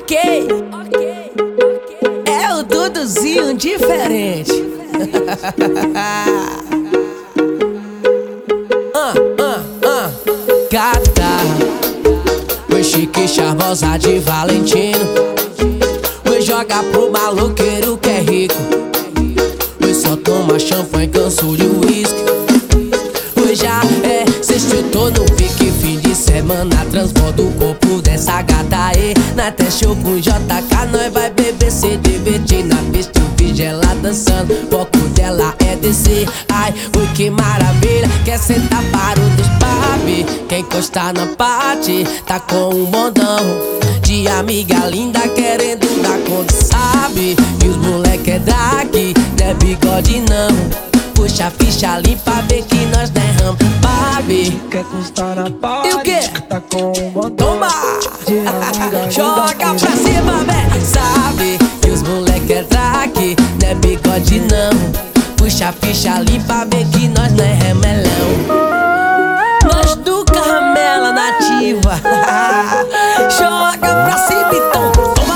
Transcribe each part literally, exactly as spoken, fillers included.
Ok, é o Duduzinho diferente. ah, ah, ah. Gata, foi chique, charmosa de Valentino. Foi jogar pro maloqueiro que é rico. Foi só tomar champanhe, canso de uísque. Foi já é sextou no pique, fim de semana transborda o corpo dessa gata aí. Na testa show com J K, nós vai beber, se divertir na pista, eu vi ela dançando. Foco dela é descer, ai, ui que maravilha. Quer sentar para o dos papi, quem encostar na parte tá com um bondão de amiga linda querendo dar conta, sabe? E os moleque é daqui, não é bigode não. Puxa a ficha limpa, vê que nós derramos, baby. Quer constar na parte, e o quê? Tá com um botão. Toma! Joga pra cima, vé, sabe? Que os moleque é daqui, não é bigode não. Puxa a ficha limpa, vê que nós não é remelão. Nós do Carmela nativa. Joga pra cima então, toma!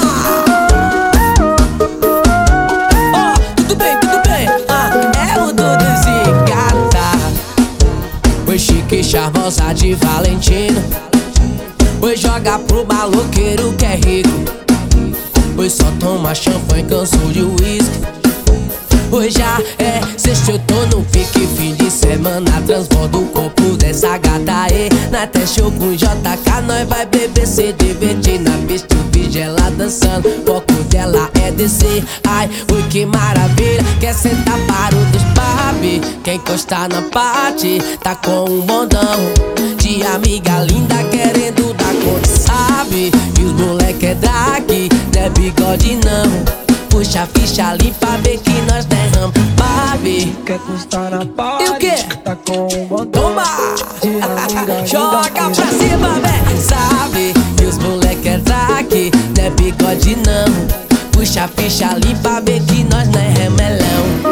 Ó, oh, tudo bem, tudo bem. Ah, é o Duduzinho, gata. Foi chique, charmosa de Valentino. Foi jogar pro maloqueiro que é rico. Foi só tomar champanhe, cansou de uísque. Hoje já é sexta, eu tô no pique, fim de semana transborda o corpo dessa gata aí. Na testa show com J K, nós vai beber, se divertir na pista, eu vi ela dançando. Foco dela é descer, ai, ui que maravilha. Quer sentar para o dos papi, quem encostar na parte tá com um bondão de amiga linda querendo dar conta, sabe? E os moleque é daqui, não é bigode não. Puxa a ficha limpa, vê que nós derramos, baby. Quer constar na parte, e o quê? Tá com um botão. Toma! Joga pra cima, vé, sabe? E os moleque é daqui, não é bigode não. Puxa a ficha limpa, vê que nós não é remelão.